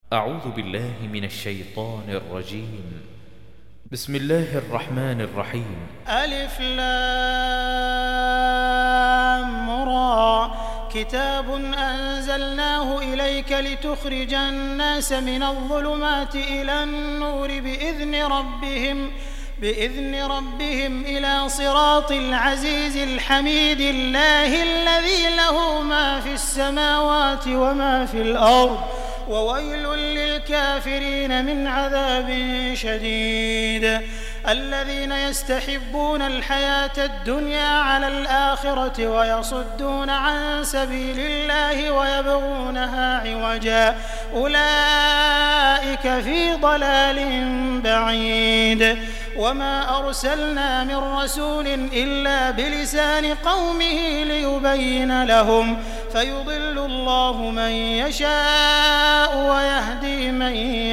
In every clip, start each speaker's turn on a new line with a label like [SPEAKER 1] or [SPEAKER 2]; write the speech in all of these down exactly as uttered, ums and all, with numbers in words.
[SPEAKER 1] أعوذ بالله من الشيطان الرجيم. بسم الله الرحمن الرحيم.
[SPEAKER 2] ألف لام را كتاب أنزلناه إليك لتخرج الناس من الظلمات إلى النور بإذن ربهم بإذن ربهم إلى صراط العزيز الحميد الله الذي له ما في السماوات وما في الأرض وويل للكافرين من عذاب شديد. الذين يستحبون الحياة الدنيا على الآخرة ويصدون عن سبيل الله ويبغونها عوجا أولئك في ضلال بعيد. وما أرسلنا من رسول إلا بلسان قومه ليبين لهم فيضل الله من يشاء ويهدي من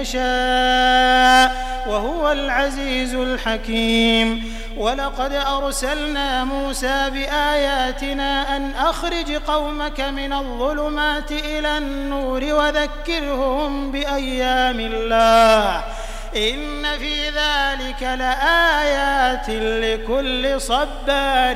[SPEAKER 2] يشاء وهو العزيز الحكيم. ولقد أرسلنا موسى بآياتنا أن أخرج قومك من الظلمات إلى النور وذكرهم بأيام الله إن في ذلك لآيات لكل صبار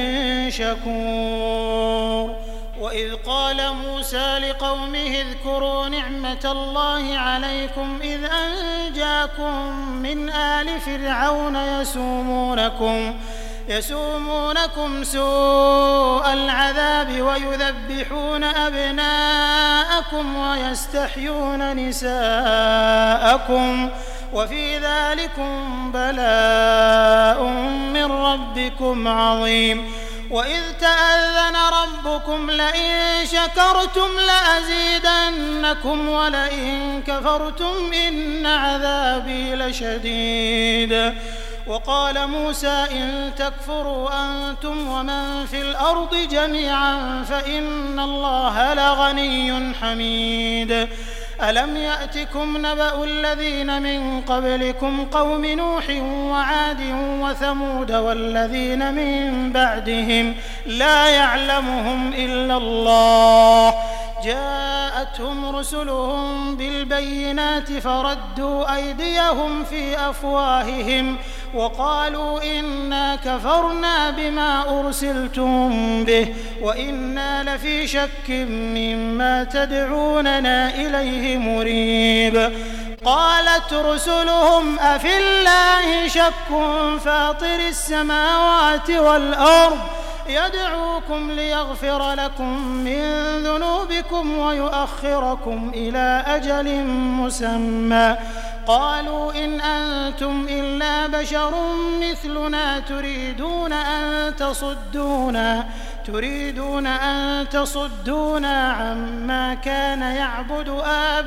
[SPEAKER 2] شكور. وإذ قال موسى لقومه اذكروا نعمة الله عليكم إذ أنجاكم من آل فرعون يسومونكم يسومونكم سوء العذاب ويذبحون أبناءكم ويستحيون نساءكم وفي ذلكم بلاء من ربكم عظيم. وإذ تأذن ربكم لئن شكرتم لأزيدنكم ولئن كفرتم إن عذابي لشديد. وقال موسى إن تكفروا أنتم ومن في الأرض جميعا فإن الله لغني حميد. ألم يأتكم نبأ الذين من قبلكم قوم نوح وعاد وثمود والذين من بعدهم لا يعلمهم إلا الله جاءتهم رسلهم بالبينات فردوا أيديهم في أفواههم وقالوا إنا كفرنا بما أرسلتم به وإنا لفي شك مما تدعوننا إليه مريب. قالت رسلهم أفي الله شك فاطر السماوات والأرض يدعوكم ليغفر لكم من ذنوبكم ويؤخركم إلى أجل مسمى قالوا إن أنتم إلا بشر مثلنا تريدون أن تصدونا تريدون أن تصدونا عما كان يعبد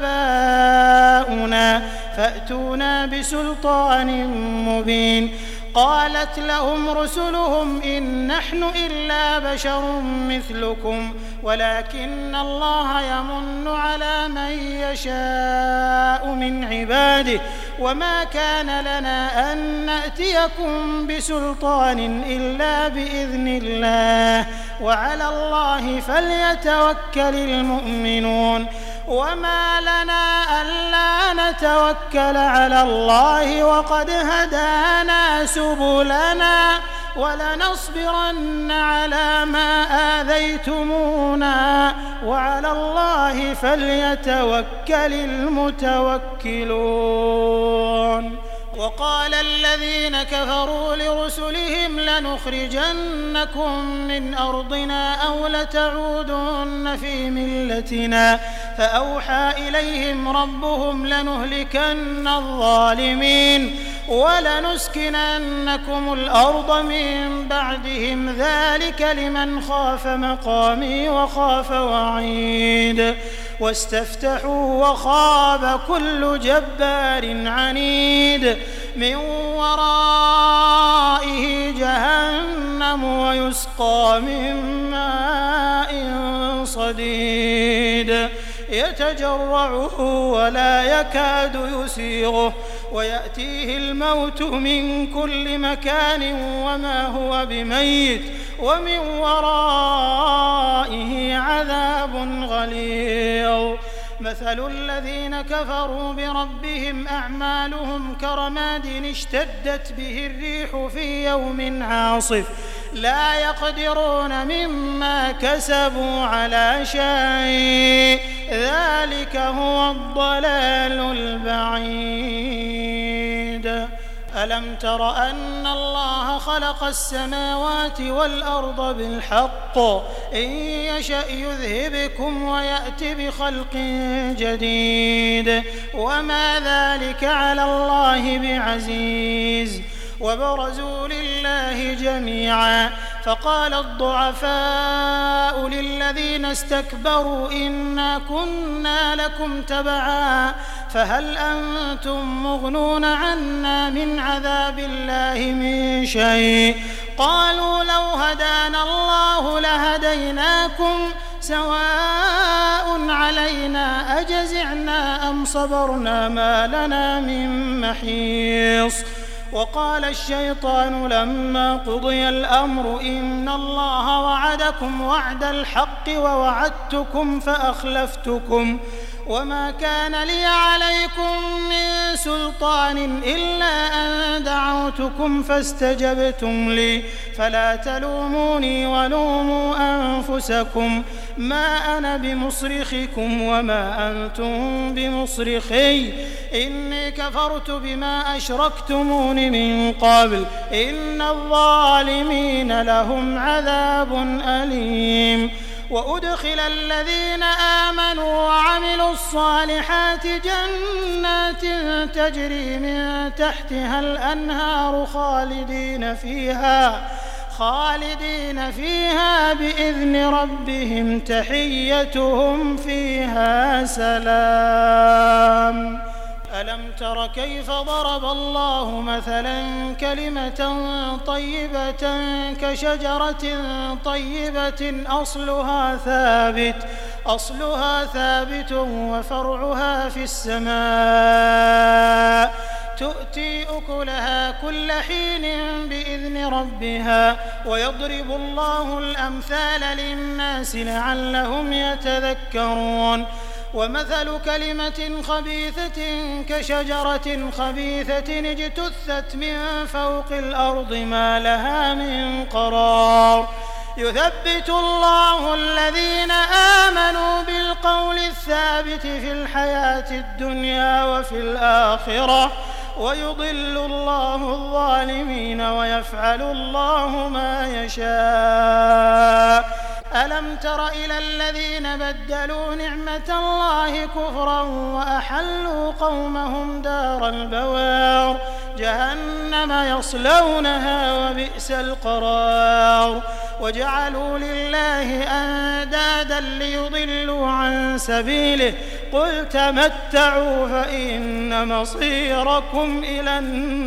[SPEAKER 2] آباؤنا فأتونا بسلطان مبين. قالت لهم رسلهم إن نحن إلا بشر مثلكم ولكن الله يمن على من يشاء من عباده وما كان لنا أن نأتيكم بسلطان إلا بإذن الله وعلى الله فليتوكل المؤمنون. وما لنا ألا نتوكل على الله وقد هدانا سبلنا ولنصبرن على ما آذيتمونا وعلى الله فليتوكل المتوكلون. وقال الذين كفروا لرسلهم لنخرجنكم من أرضنا أو لتعودن في ملتنا فأوحى إليهم ربهم لنهلكن الظالمين ولنسكننكم الأرض من بعدهم ذلك لمن خاف مقامي وخاف وعيد. واستفتحوا وخاب كل جبار عنيد من ورائه جهنم ويسقى من ماء صديد يتجرعه ولا يكاد يسيغه ويأتيه الموت من كل مكان وما هو بميت ومن ورائه عذاب غليظ. مثل الذين كفروا بربهم أعمالهم كرماد اشتدت به الريح في يوم عاصف لا يقدرون مما كسبوا على شيء ذلك هو الضلال البعيد. ألم تر أن الله خلق السماوات والأرض بالحق إن يشأ يذهبكم ويأت بخلق جديد وما ذلك على الله بعزيز. وبرزوا لله جميعا فقال الضعفاء للذين استكبروا إنا كنا لكم تبعا فهل أنتم مغنون عنا من عذاب الله من شيء قالوا لو هدانا الله لهديناكم سواء علينا أجزعنا أم صبرنا ما لنا من محيص. وقال الشيطان لما قضي الأمر إن الله وعدكم وعد الحق ووعدتكم فأخلفتكم وما كان لي عليكم من سلطان إلا أن دعوتكم فاستجبتم لي فلا تلوموني ولوموا أنفسكم ما أنا بمصرخكم وما أنتم بمصرخي إني كفرت بما أشركتمون من قبل إن الظالمين لهم عذاب أليم. وأدخل الذين آمنوا وعملوا الصالحات جنات تجري من تحتها الأنهار خالدين فيها خالدين فيها بإذن ربهم تحيتهم فيها سلام. ألم تر كيف ضرب الله مثلا كلمة طيبة كشجرة طيبة أصلها ثابت أصلها ثابت وفرعها في السماء تؤتي أكلها كل حين بإذن ربها ويضرب الله الأمثال للناس لعلهم يتذكرون. ومثل كلمة خبيثة كشجرة خبيثة اجتثت من فوق الأرض ما لها من قرار يثبت الله الذين آمنوا بالقول الثابت في الحياة الدنيا وفي الآخرة ويضل الله الظالمين ويفعل الله ما يشاء. ألم تر إلى الذين بدلوا نعمة الله كفرا وأحلوا قومهم دار البوار جهنم يصلونها وبئس القرار وجعلوا لله أندادا ليضلوا عن سبيله قل تمتعوا فإن مصيركم إلى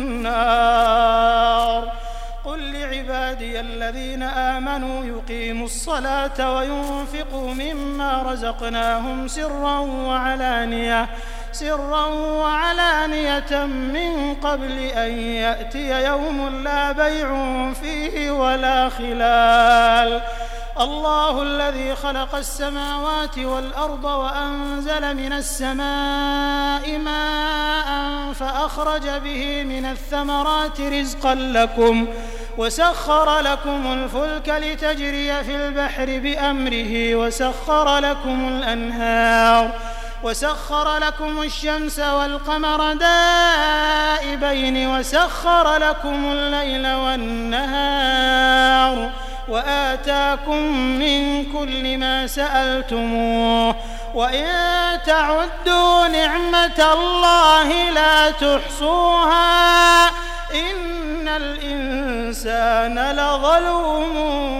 [SPEAKER 2] النار. قل لعبادي الذين آمنوا يقيموا الصلاة وينفقوا مما رزقناهم سرا وعلانية سرا وعلانية من قبل أن يأتي يوم لا بيع فيه ولا خلال. الله الذي خلق السماوات والأرض وأنزل من السماء ماء فأخرج به من الثمرات رزقا لكم وسخر لكم الفلك لتجري في البحر بأمره وسخر لكم الأنهار وسخر لكم الشمس والقمر دائبين وسخر لكم الليل والنهار وآتاكم من كل ما سألتموه وإن تعدوا نعمة الله لا تحصوها إن الإنسان لظلوم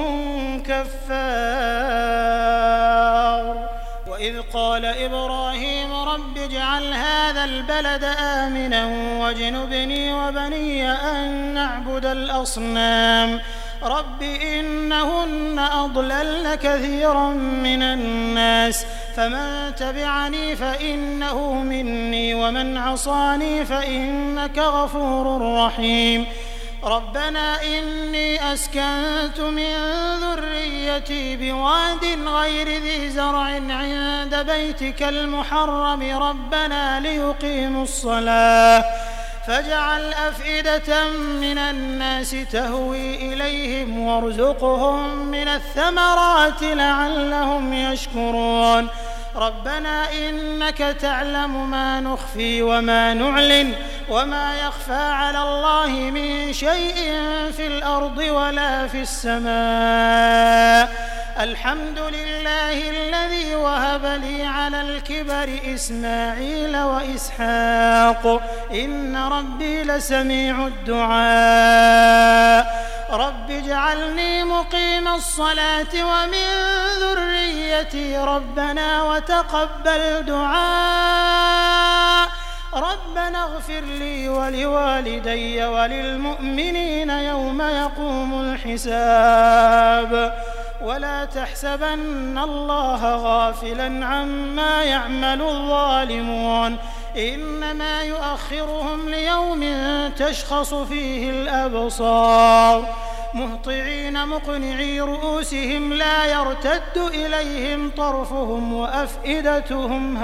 [SPEAKER 2] كفار. وإذ قال إبراهيم رب اجعل هذا البلد آمنا واجنبني وبني أن نعبد الأصنام رب إنهن أضللن كثيرا من الناس فمن تبعني فإنه مني ومن عصاني فإنك غفور رحيم. ربنا إني أسكنت من ذريتي بواد غير ذي زرع عند بيتك المحرم ربنا ليقيموا الصلاة فاجعل أفئدة من الناس تهوي إليهم وارزقهم من الثمرات لعلهم يشكرون ربنا إنك تعلم ما نخفي وما نعلن وما يخفى على الله من شيء في الأرض ولا في السماء الحمد لله الذي وهب لي على الكبر إسماعيل وإسحاق إن ربي لسميع الدعاء رب اجعلني مقيم الصلاة ومن ذريتي ربنا وتقبل دعاء ربنا اغفر لي ولوالدي وللمؤمنين يوم يقوم الحساب ولا تحسبن الله غافلا عما يعمل الظالمون إنما يؤخرهم ليوم تشخص فيه الأبصار مهطعين مقنعي رؤوسهم لا يرتد إليهم طرفهم وأفئدتهم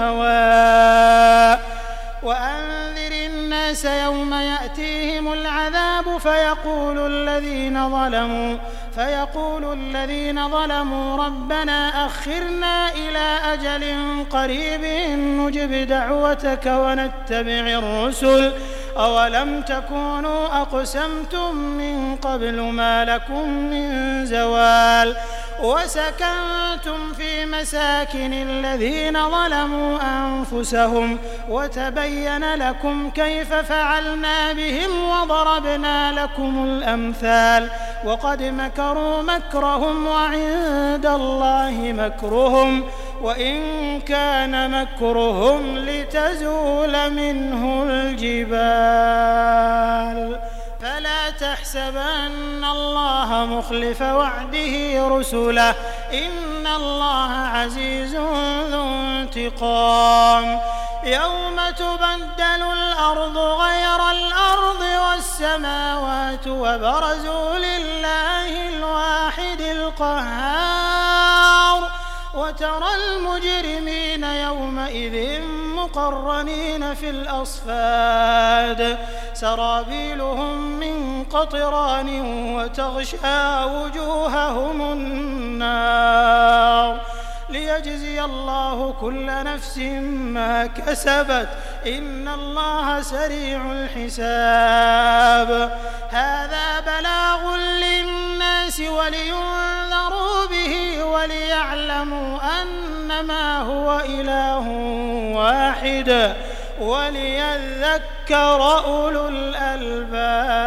[SPEAKER 2] هواء وأنذر الناس يوم يأتيهم العذاب فيقول الذين ظلموا فيقول الذين ظلموا ربنا أخرنا إلى أجل قريب نجب دعوتك ونتبع الرسل أولم تكونوا أقسمتم من قبل ما لكم من زوال وسكنتم في مساكن الذين ظلموا أنفسهم وتبين لكم كيف فعلنا بهم وضربنا لكم الأمثال وقد مكروا مكرهم وعند الله مكرهم وإن كان مكرهم لتزول منه الجبال فلا تحسبن الله مخلف وعده رسله إن الله عزيز ذو انتقام يوم تبدل الأرض غير الأرض والسماوات وبرزوا لله الواحد القهار وترى المجرمين يومئذ مقرنين في الأصفاد سرابيلهم من قطران وتغشى وجوههم النار ليجزي الله كل نفس ما كسبت إن الله سريع الحساب هذا بلاغ للناس ولينذروا به وليعلموا أنما هو إله واحد وليذكر أولو الألباب